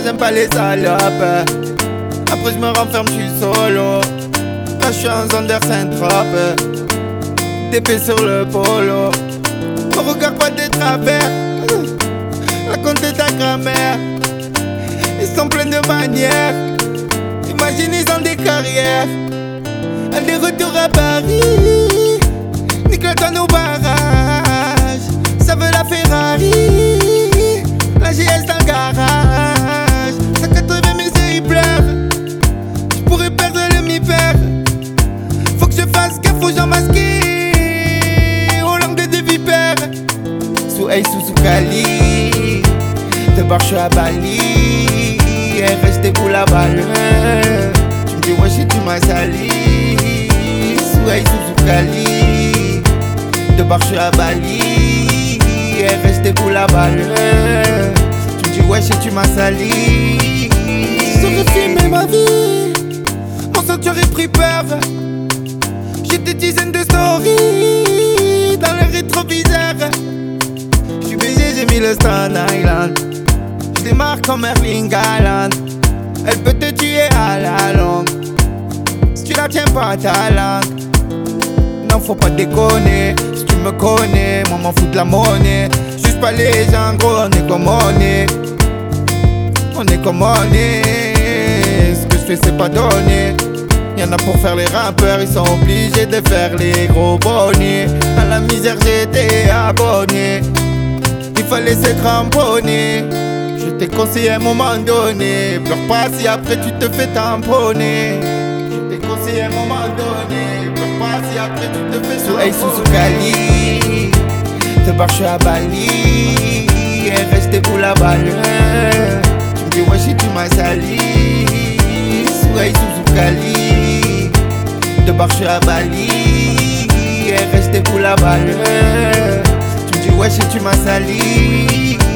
j'aime pas les salopes. Après je me renferme, je suis solo. Là je suis en zone d'air Saint-Trope. TP sur le polo. On regarde pas des travers. La compte de ta grand-mère. Ils sont pleins de manières. Imagine ils ont des carrières. Des retours à Paris. Nique-le dans nos barrages. Ça veut la Ferrari. La GS dans le garage. 180 000 c'est pleure. J'pourrais perdre le mi-père. Faut que je fasse gaffe aux gens masqués. Aux langues de vipères. Sous Ace ou sous Cali. De bar je suis à Bali. Et restez pour la balle. Tu me dis wesh et tu m'as sali. Sous Ace ou sous Cali. De bar je suis à Bali. Et restez pour la balle. Tu me dis wesh et tu m'as sali. J'aurais filmé ma vie. Mon sang aurait pris peur. J'ai des dizaines de stories dans le rétroviseur. J'suis baisé, j'ai mis le Stone Island. J'démarre comme Erling Haaland. Elle peut te tuer à la longue si tu la tiens pas à ta langue. Non faut pas déconner. Si tu me connais, moi m'en fous de la monnaie. Juge pas les gens gros, on est comme on est. On est comme on est. Ce que je fais c'est pas donné. Y'en a pour faire les rappeurs, ils sont obligés de faire les gros bonnets. À la misère j'étais abonné. Il fallait se cramponner. Je t'ai conseillé à un moment donné. Pleure pas si après tu te fais tamponner. Je t'ai conseillé à un moment donné. Pleure pas si après tu te fais sous Ace ou sous Cali. De bar je suis à Bali. Et restez pour la balle. Tu me dis wesh et tu m'as sali. Sous Ace ou sous Cali. De bar je suis à Bali. Et restez pour la balle. Tu me dis wesh et tu m'as sali.